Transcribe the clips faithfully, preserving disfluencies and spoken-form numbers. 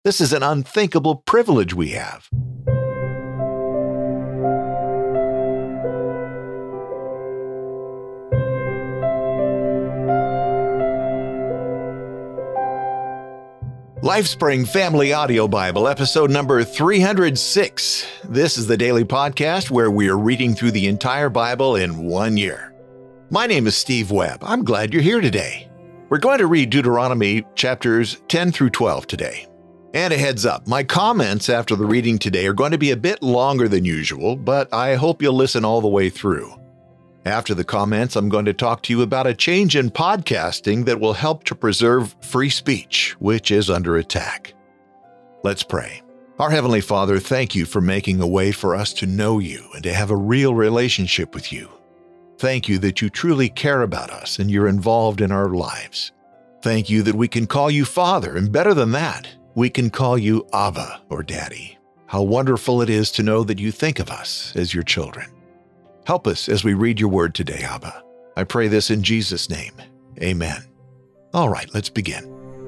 This is an unthinkable privilege we have. LifeSpring Family Audio Bible, episode number three hundred six. This is the daily podcast where we are reading through the entire Bible in one year. My name is Steve Webb. I'm glad you're here today. We're going to read Deuteronomy chapters ten through twelve today. And a heads up, my comments after the reading today are going to be a bit longer than usual, but I hope you'll listen all the way through. After the comments, I'm going to talk to you about a change in podcasting that will help to preserve free speech, which is under attack. Let's pray. Our Heavenly Father, thank you for making a way for us to know you and to have a real relationship with you. Thank you that you truly care about us and you're involved in our lives. Thank you that we can call you Father, and better than that, we can call you Abba or Daddy. How wonderful it is to know that you think of us as your children. Help us as we read your word today, Abba. I pray this in Jesus' name. Amen. All right, let's begin.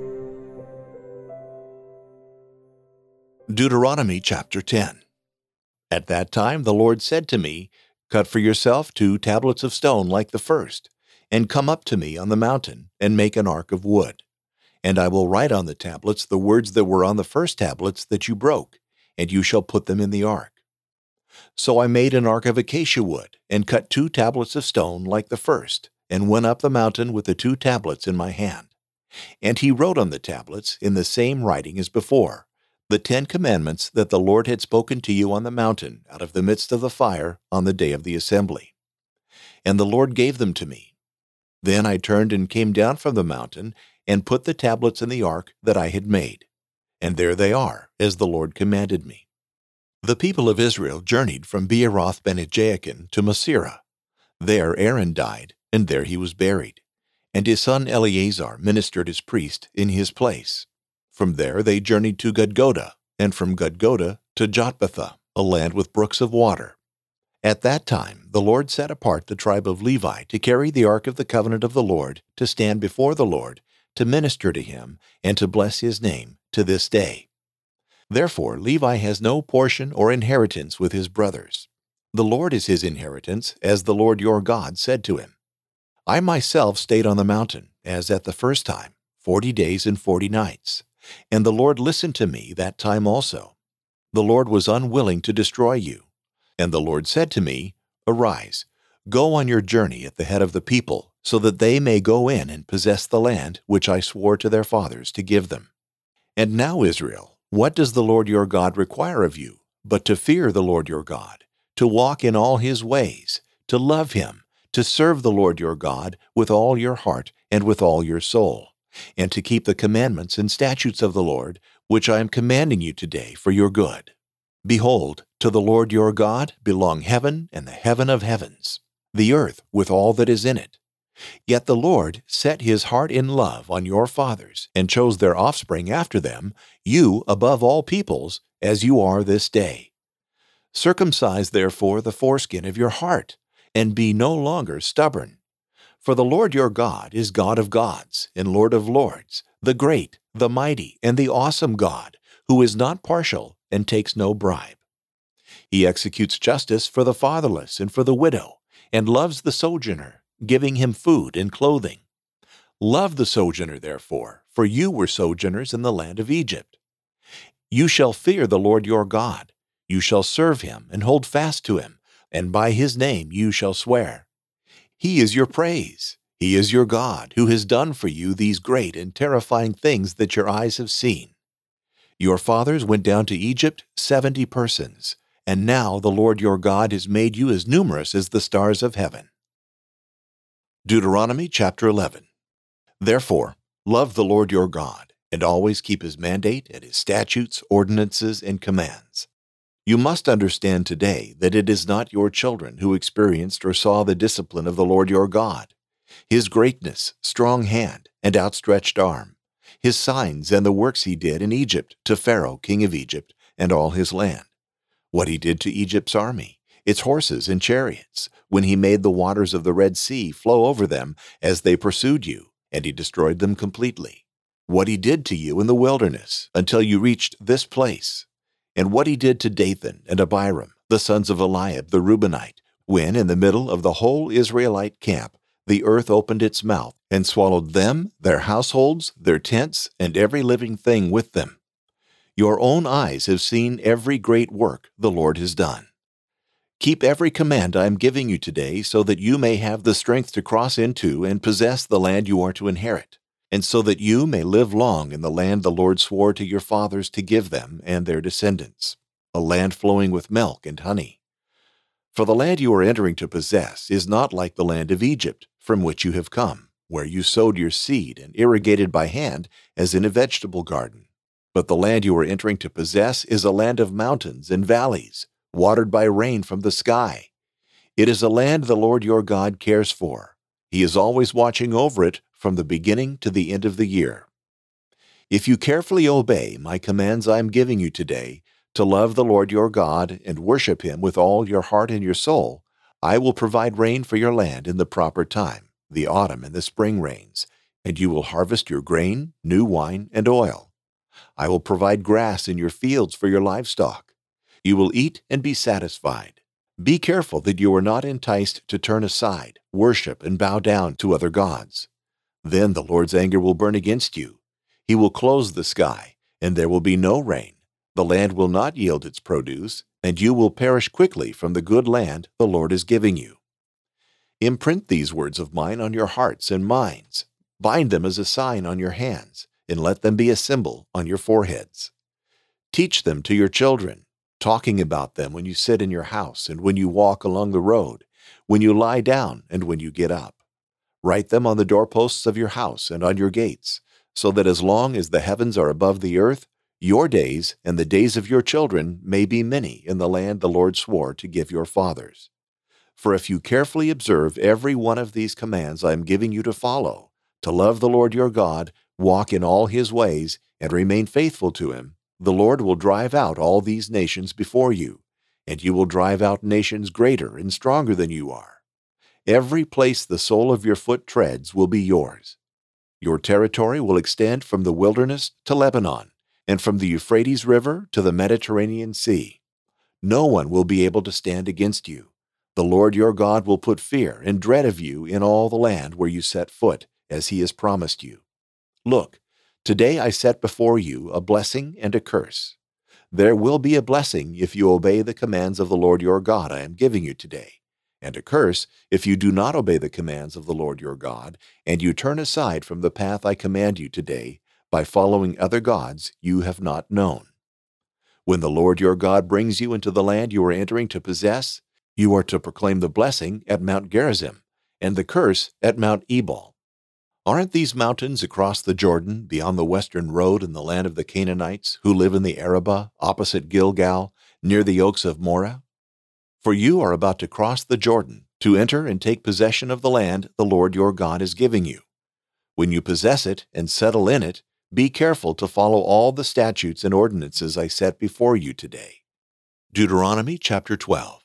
Deuteronomy chapter ten. At that time the Lord said to me, "Cut for yourself two tablets of stone like the first, and come up to me on the mountain, and make an ark of wood. And I will write on the tablets the words that were on the first tablets that you broke, and you shall put them in the ark." So I made an ark of acacia wood, and cut two tablets of stone like the first, and went up the mountain with the two tablets in my hand. And he wrote on the tablets, in the same writing as before, the Ten Commandments that the Lord had spoken to you on the mountain out of the midst of the fire on the day of the assembly. And the Lord gave them to me. Then I turned and came down from the mountain, and put the tablets in the ark that I had made. And there they are, as the Lord commanded me. The people of Israel journeyed from Beeroth Bene-Jaakan to Moserah. There Aaron died, and there he was buried. And his son Eleazar ministered as priest in his place. From there they journeyed to Gudgodah, and from Gudgodah to Jotbathah, a land with brooks of water. At that time the Lord set apart the tribe of Levi to carry the ark of the covenant of the Lord, to stand before the Lord, to minister to him, and to bless his name to this day. Therefore Levi has no portion or inheritance with his brothers. The Lord is his inheritance, as the Lord your God said to him. I myself stayed on the mountain, as at the first time, forty days and forty nights. And the Lord listened to me that time also. The Lord was unwilling to destroy you. And the Lord said to me, Arise, go on your journey at the head of the people, so that they may go in and possess the land which I swore to their fathers to give them. And now, Israel, what does the Lord your God require of you, but to fear the Lord your God, to walk in all his ways, to love him, to serve the Lord your God with all your heart and with all your soul, and to keep the commandments and statutes of the Lord, which I am commanding you today for your good? Behold, to the Lord your God belong heaven and the heaven of heavens, the earth with all that is in it. Yet the Lord set his heart in love on your fathers, and chose their offspring after them, you above all peoples, as you are this day. Circumcise therefore the foreskin of your heart, and be no longer stubborn. For the Lord your God is God of gods, and Lord of lords, the great, the mighty, and the awesome God, who is not partial and takes no bribe. He executes justice for the fatherless and for the widow, and loves the sojourner, giving him food and clothing. Love the sojourner, therefore, for you were sojourners in the land of Egypt. You shall fear the Lord your God. You shall serve him and hold fast to him, and by his name you shall swear. He is your praise. He is your God, who has done for you these great and terrifying things that your eyes have seen. Your fathers went down to Egypt, seventy persons, and now the Lord your God has made you as numerous as the stars of heaven. Deuteronomy chapter eleven. Therefore, love the Lord your God, and always keep his mandate and his statutes, ordinances, and commands. You must understand today that it is not your children who experienced or saw the discipline of the Lord your God, his greatness, strong hand, and outstretched arm, his signs and the works he did in Egypt to Pharaoh king of Egypt and all his land, what he did to Egypt's army, its horses and chariots, when he made the waters of the Red Sea flow over them as they pursued you, and he destroyed them completely, what he did to you in the wilderness until you reached this place, and what he did to Dathan and Abiram, the sons of Eliab the Reubenite, when in the middle of the whole Israelite camp the earth opened its mouth and swallowed them, their households, their tents, and every living thing with them. Your own eyes have seen every great work the Lord has done. Keep every command I am giving you today so that you may have the strength to cross into and possess the land you are to inherit, and so that you may live long in the land the Lord swore to your fathers to give them and their descendants, a land flowing with milk and honey. For the land you are entering to possess is not like the land of Egypt, from which you have come, where you sowed your seed and irrigated by hand as in a vegetable garden. But the land you are entering to possess is a land of mountains and valleys, watered by rain from the sky. It is a land the Lord your God cares for. He is always watching over it from the beginning to the end of the year. If you carefully obey my commands I am giving you today, to love the Lord your God and worship him with all your heart and your soul, I will provide rain for your land in the proper time, the autumn and the spring rains, and you will harvest your grain, new wine, and oil. I will provide grass in your fields for your livestock. You will eat and be satisfied. Be careful that you are not enticed to turn aside, worship, and bow down to other gods. Then the Lord's anger will burn against you. He will close the sky, and there will be no rain. The land will not yield its produce, and you will perish quickly from the good land the Lord is giving you. Imprint these words of mine on your hearts and minds. Bind them as a sign on your hands, and let them be a symbol on your foreheads. Teach them to your children, talking about them when you sit in your house and when you walk along the road, when you lie down and when you get up. Write them on the doorposts of your house and on your gates, so that as long as the heavens are above the earth, your days and the days of your children may be many in the land the Lord swore to give your fathers. For if you carefully observe every one of these commands I am giving you to follow, to love the Lord your God, walk in all his ways, and remain faithful to him, the Lord will drive out all these nations before you, and you will drive out nations greater and stronger than you are. Every place the sole of your foot treads will be yours. Your territory will extend from the wilderness to Lebanon, and from the Euphrates River to the Mediterranean Sea. No one will be able to stand against you. The Lord your God will put fear and dread of you in all the land where you set foot, as he has promised you. Look, today I set before you a blessing and a curse. There will be a blessing if you obey the commands of the Lord your God I am giving you today, and a curse if you do not obey the commands of the Lord your God, and you turn aside from the path I command you today, by following other gods you have not known. When the Lord your God brings you into the land you are entering to possess, you are to proclaim the blessing at Mount Gerizim and the curse at Mount Ebal. Aren't these mountains across the Jordan beyond the western road in the land of the Canaanites who live in the Arabah opposite Gilgal, near the oaks of Moreh? For you are about to cross the Jordan to enter and take possession of the land the Lord your God is giving you. When you possess it and settle in it, be careful to follow all the statutes and ordinances I set before you today. Deuteronomy chapter twelve.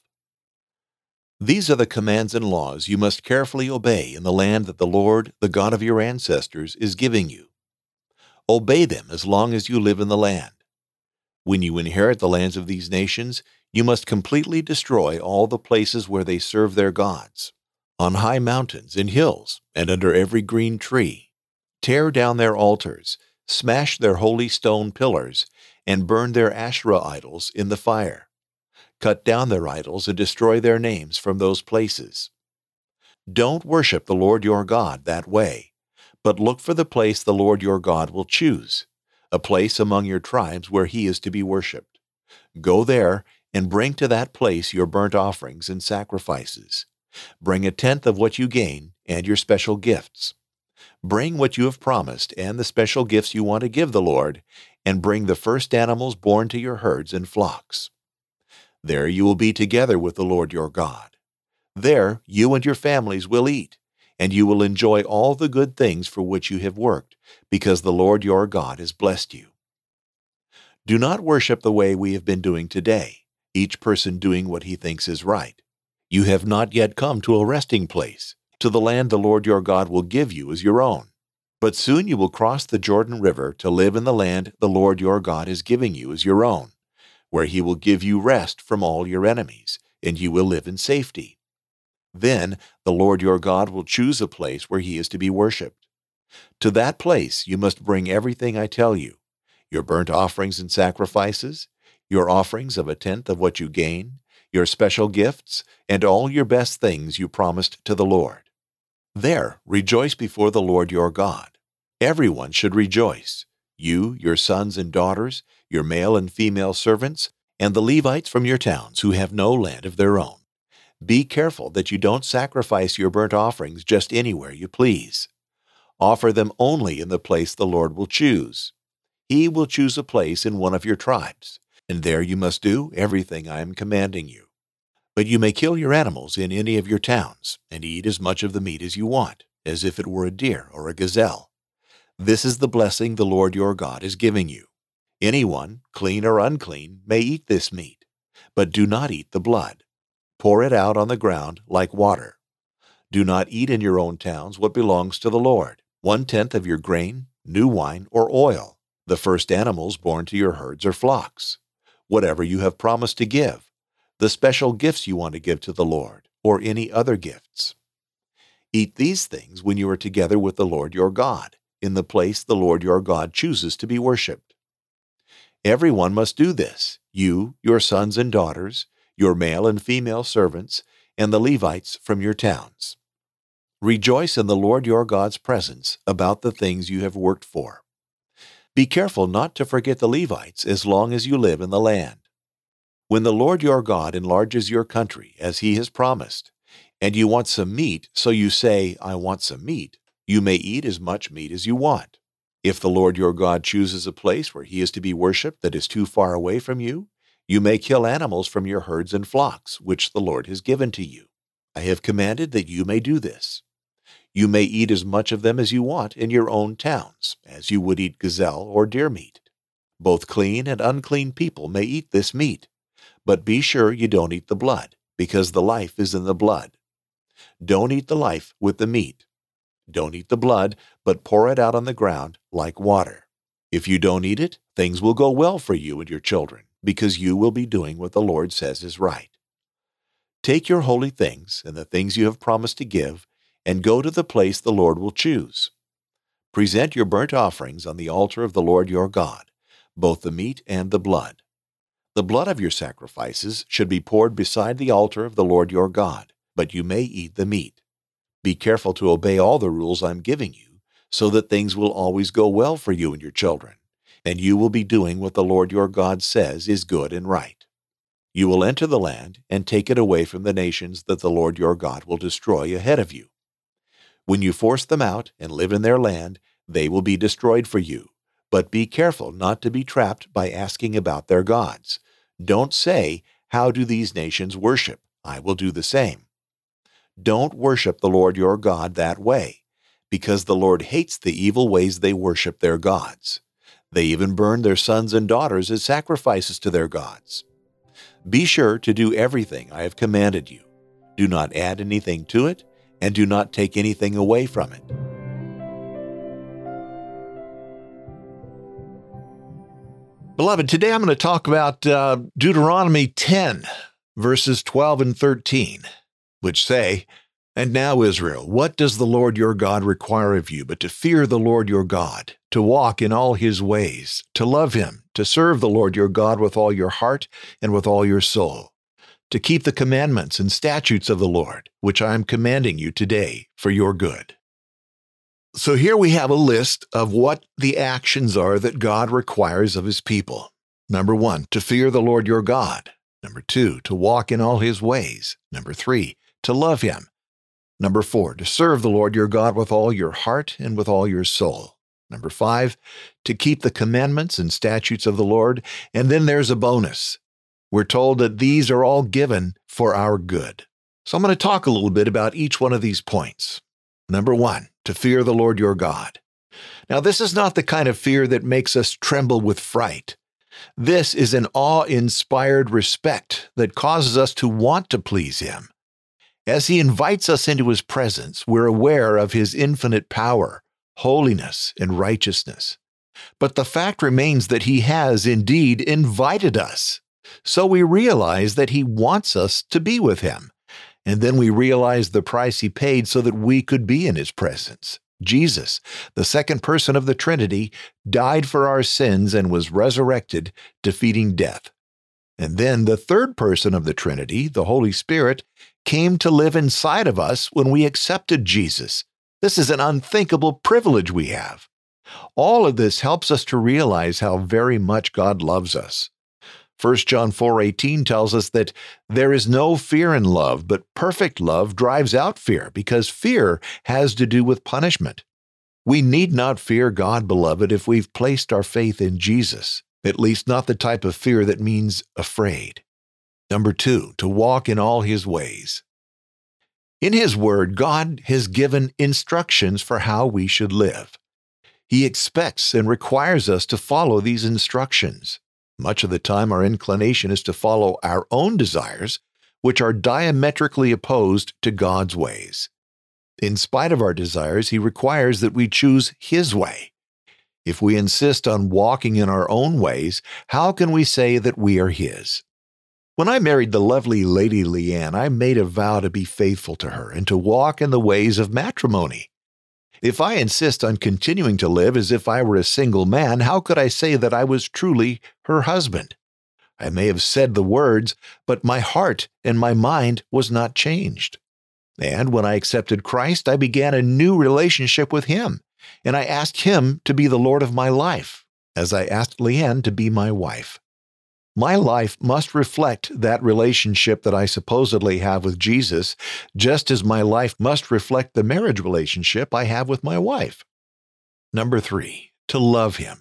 These are the commands and laws you must carefully obey in the land that the Lord, the God of your ancestors, is giving you. Obey them as long as you live in the land. When you inherit the lands of these nations, you must completely destroy all the places where they serve their gods, on high mountains and hills and under every green tree. Tear down their altars, smash their holy stone pillars, and burn their Asherah idols in the fire. Cut down their idols and destroy their names from those places. Don't worship the Lord your God that way, but look for the place the Lord your God will choose, a place among your tribes where he is to be worshipped. Go there and bring to that place your burnt offerings and sacrifices. Bring a tenth of what you gain and your special gifts. Bring what you have promised and the special gifts you want to give the Lord, and bring the first animals born to your herds and flocks. There you will be together with the Lord your God. There you and your families will eat, and you will enjoy all the good things for which you have worked, because the Lord your God has blessed you. Do not worship the way we have been doing today, each person doing what he thinks is right. You have not yet come to a resting place, to the land the Lord your God will give you as your own. But soon you will cross the Jordan River to live in the land the Lord your God is giving you as your own, where he will give you rest from all your enemies, and you will live in safety. Then the Lord your God will choose a place where he is to be worshipped. To that place you must bring everything I tell you, your burnt offerings and sacrifices, your offerings of a tenth of what you gain, your special gifts, and all your best things you promised to the Lord. There rejoice before the Lord your God. Everyone should rejoice, you, your sons and daughters, your male and female servants, and the Levites from your towns who have no land of their own. Be careful that you don't sacrifice your burnt offerings just anywhere you please. Offer them only in the place the Lord will choose. He will choose a place in one of your tribes, and there you must do everything I am commanding you. But you may kill your animals in any of your towns, and eat as much of the meat as you want, as if it were a deer or a gazelle. This is the blessing the Lord your God is giving you. Anyone, clean or unclean, may eat this meat, but do not eat the blood. Pour it out on the ground like water. Do not eat in your own towns what belongs to the Lord, one-tenth of your grain, new wine, or oil, the first animals born to your herds or flocks, whatever you have promised to give, the special gifts you want to give to the Lord, or any other gifts. Eat these things when you are together with the Lord your God, in the place the Lord your God chooses to be worshipped. Everyone must do this, you, your sons and daughters, your male and female servants, and the Levites from your towns. Rejoice in the Lord your God's presence about the things you have worked for. Be careful not to forget the Levites as long as you live in the land. When the Lord your God enlarges your country as he has promised, and you want some meat, so you say, I want some meat, you may eat as much meat as you want. If the Lord your God chooses a place where he is to be worshipped that is too far away from you, you may kill animals from your herds and flocks, which the Lord has given to you. I have commanded that you may do this. You may eat as much of them as you want in your own towns, as you would eat gazelle or deer meat. Both clean and unclean people may eat this meat, but be sure you don't eat the blood, because the life is in the blood. Don't eat the life with the meat. Don't eat the blood, but pour it out on the ground like water. If you don't eat it, things will go well for you and your children, because you will be doing what the Lord says is right. Take your holy things and the things you have promised to give, and go to the place the Lord will choose. Present your burnt offerings on the altar of the Lord your God, both the meat and the blood. The blood of your sacrifices should be poured beside the altar of the Lord your God, but you may eat the meat. Be careful to obey all the rules I'm giving you, so that things will always go well for you and your children, and you will be doing what the Lord your God says is good and right. You will enter the land and take it away from the nations that the Lord your God will destroy ahead of you. When you force them out and live in their land, they will be destroyed for you, but be careful not to be trapped by asking about their gods. Don't say, how do these nations worship? I will do the same. Don't worship the Lord your God that way, because the Lord hates the evil ways they worship their gods. They even burn their sons and daughters as sacrifices to their gods. Be sure to do everything I have commanded you. Do not add anything to it, and do not take anything away from it. Beloved, today I'm going to talk about uh, Deuteronomy ten, verses twelve and thirteen, which say, And now, Israel, what does the Lord your God require of you but to fear the Lord your God, to walk in all his ways, to love him, to serve the Lord your God with all your heart and with all your soul, to keep the commandments and statutes of the Lord, which I am commanding you today for your good. So here we have a list of what the actions are that God requires of his people. Number one, to fear the Lord your God. Number two, to walk in all his ways. Number three, to love him. Number four, to serve the Lord your God with all your heart and with all your soul. Number five, to keep the commandments and statutes of the Lord. And then there's a bonus. We're told that these are all given for our good. So I'm going to talk a little bit about each one of these points. Number one, to fear the Lord your God. Now, this is not the kind of fear that makes us tremble with fright. This is an awe-inspired respect that causes us to want to please him. As he invites us into his presence, we're aware of his infinite power, holiness, and righteousness. But the fact remains that He has indeed invited us. So we realize that He wants us to be with Him. And then we realize the price He paid so that we could be in His presence. Jesus, the second person of the Trinity, died for our sins and was resurrected, defeating death. And then the third person of the Trinity, the Holy Spirit, came to live inside of us when we accepted Jesus. This is an unthinkable privilege we have. All of this helps us to realize how very much God loves us. First John four eighteen tells us that there is no fear in love, but perfect love drives out fear, because fear has to do with punishment. We need not fear God, beloved, if we've placed our faith in Jesus, at least not the type of fear that means afraid. Number two, to walk in all His ways. In His Word, God has given instructions for how we should live. He expects and requires us to follow these instructions. Much of the time, our inclination is to follow our own desires, which are diametrically opposed to God's ways. In spite of our desires, He requires that we choose His way. If we insist on walking in our own ways, how can we say that we are His? When I married the lovely Lady Leanne, I made a vow to be faithful to her and to walk in the ways of matrimony. If I insist on continuing to live as if I were a single man, how could I say that I was truly her husband? I may have said the words, but my heart and my mind was not changed. And when I accepted Christ, I began a new relationship with Him, and I asked Him to be the Lord of my life, as I asked Leanne to be my wife. My life must reflect that relationship that I supposedly have with Jesus, just as my life must reflect the marriage relationship I have with my wife. Number three, to love Him.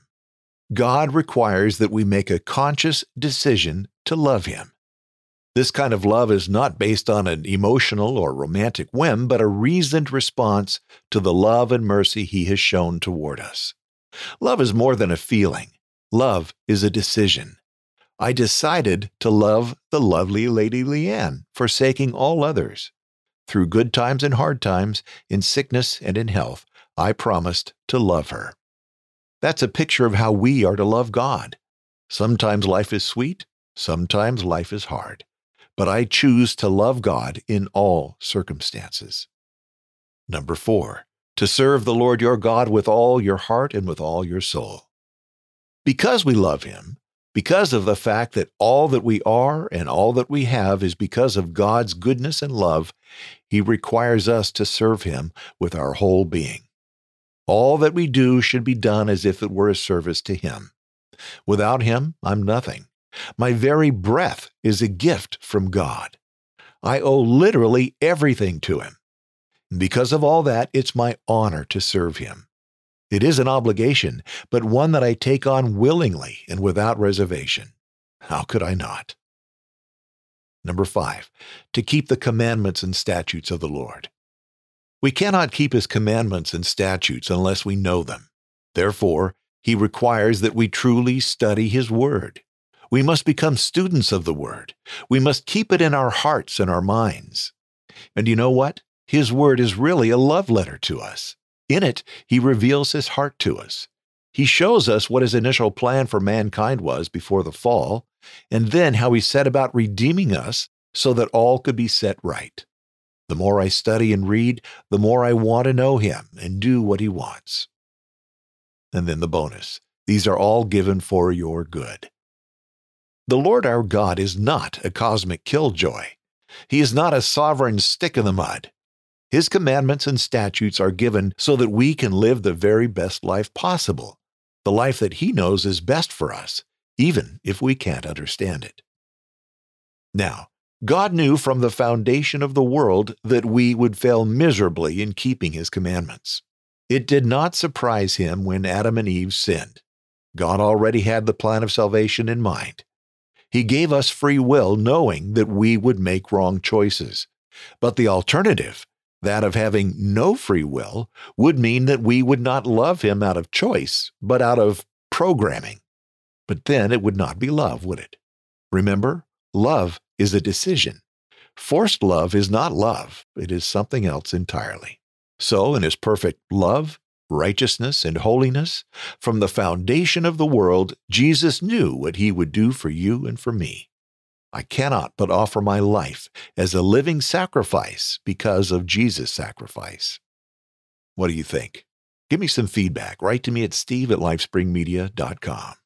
God requires that we make a conscious decision to love Him. This kind of love is not based on an emotional or romantic whim, but a reasoned response to the love and mercy He has shown toward us. Love is more than a feeling. Love is a decision. I decided to love the lovely Lady Leanne, forsaking all others. Through good times and hard times, in sickness and in health, I promised to love her. That's a picture of how we are to love God. Sometimes life is sweet, sometimes life is hard, but I choose to love God in all circumstances. Number four, to serve the Lord your God with all your heart and with all your soul. Because we love Him, because of the fact that all that we are and all that we have is because of God's goodness and love, He requires us to serve Him with our whole being. All that we do should be done as if it were a service to Him. Without Him, I'm nothing. My very breath is a gift from God. I owe literally everything to Him. And because of all that, it's my honor to serve Him. It is an obligation, but one that I take on willingly and without reservation. How could I not? Number five, to keep the commandments and statutes of the Lord. We cannot keep His commandments and statutes unless we know them. Therefore, He requires that we truly study His Word. We must become students of the Word. We must keep it in our hearts and our minds. And you know what? His Word is really a love letter to us. In it, He reveals His heart to us. He shows us what His initial plan for mankind was before the fall, and then how He set about redeeming us so that all could be set right. The more I study and read, the more I want to know Him and do what He wants. And then the bonus. These are all given for your good. The Lord our God is not a cosmic killjoy. He is not a sovereign stick in the mud. His commandments and statutes are given so that we can live the very best life possible, the life that He knows is best for us, even if we can't understand it. Now, God knew from the foundation of the world that we would fail miserably in keeping His commandments. It did not surprise Him when Adam and Eve sinned. God already had the plan of salvation in mind. He gave us free will, knowing that we would make wrong choices. But the alternative, that of having no free will, would mean that we would not love Him out of choice, but out of programming. But then it would not be love, would it? Remember, love is a decision. Forced love is not love. It is something else entirely. So, in His perfect love, righteousness, and holiness. From the foundation of the world, Jesus knew what he would do for you and for me. I cannot but offer my life as a living sacrifice because of Jesus' sacrifice. What do you think? Give me some feedback. Write to me at steve at lifespring media dot com.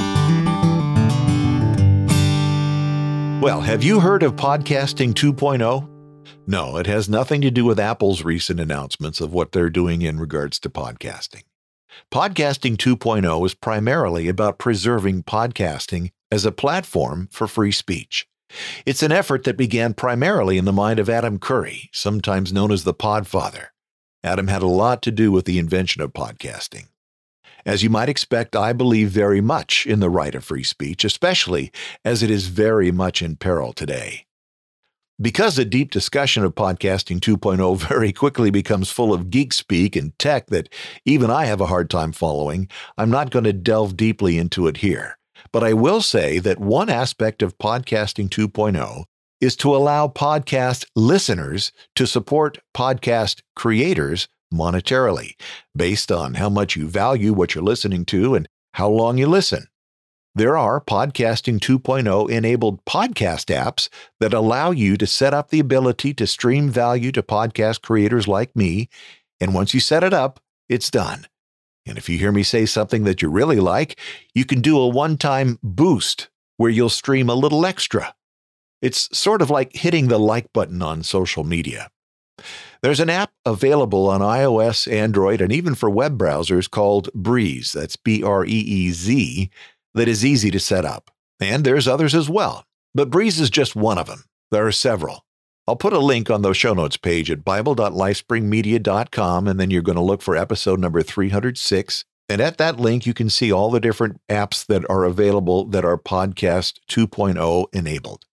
Well, have you heard of Podcasting two point oh? No, it has nothing to do with Apple's recent announcements of what they're doing in regards to podcasting. Podcasting two point oh is primarily about preserving podcasting as a platform for free speech. It's an effort that began primarily in the mind of Adam Curry, sometimes known as the Podfather. Adam had a lot to do with the invention of podcasting. As you might expect, I believe very much in the right of free speech, especially as it is very much in peril today. Because a deep discussion of Podcasting two point oh very quickly becomes full of geek speak and tech that even I have a hard time following, I'm not going to delve deeply into it here. But I will say that one aspect of Podcasting two point oh is to allow podcast listeners to support podcast creators monetarily, based on how much you value what you're listening to and how long you listen. There are Podcasting two point oh enabled podcast apps that allow you to set up the ability to stream value to podcast creators like me, and once you set it up, it's done. And if you hear me say something that you really like, you can do a one-time boost where you'll stream a little extra. It's sort of like hitting the like button on social media. There's an app available on iOS, Android, and even for web browsers called Breeze, that's B R E E Z, that is easy to set up. And there's others as well, but Breeze is just one of them. There are several. I'll put a link on the show notes page at bible dot lifespring media dot com, and then you're going to look for episode number three hundred six. And at that link, you can see all the different apps that are available that are Podcast two point oh enabled.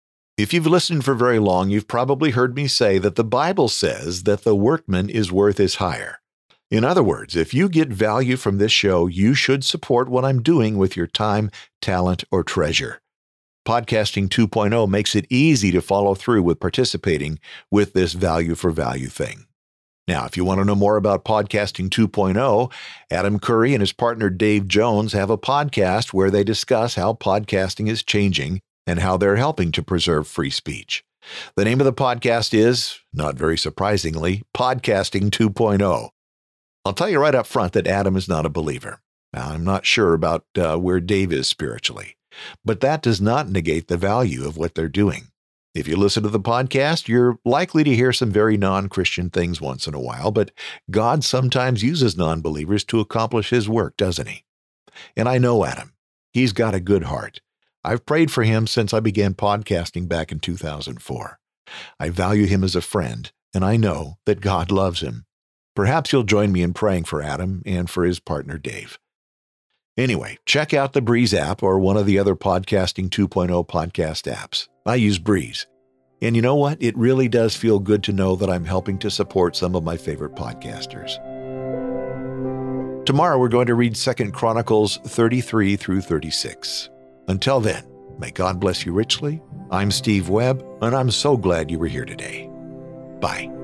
If you've listened for very long, you've probably heard me say that the Bible says that the workman is worth his hire. In other words, if you get value from this show, you should support what I'm doing with your time, talent, or treasure. Podcasting two point oh makes it easy to follow through with participating with this value for value thing. Now, if you want to know more about Podcasting two point oh, Adam Curry and his partner Dave Jones have a podcast where they discuss how podcasting is changing and how they're helping to preserve free speech. The name of the podcast is, not very surprisingly, Podcasting two point oh. I'll tell you right up front that Adam is not a believer. Now, I'm not sure about uh, where Dave is spiritually, but that does not negate the value of what they're doing. If you listen to the podcast, you're likely to hear some very non-Christian things once in a while, but God sometimes uses non-believers to accomplish his work, doesn't he? And I know Adam. He's got a good heart. I've prayed for him since I began podcasting back in two thousand four. I value him as a friend, and I know that God loves him. Perhaps you'll join me in praying for Adam and for his partner, Dave. Anyway, check out the Breeze app or one of the other Podcasting two point oh podcast apps. I use Breeze. And you know what? It really does feel good to know that I'm helping to support some of my favorite podcasters. Tomorrow we're going to read Second Chronicles thirty-three through thirty-six. Until then, may God bless you richly. I'm Steve Webb, and I'm so glad you were here today. Bye.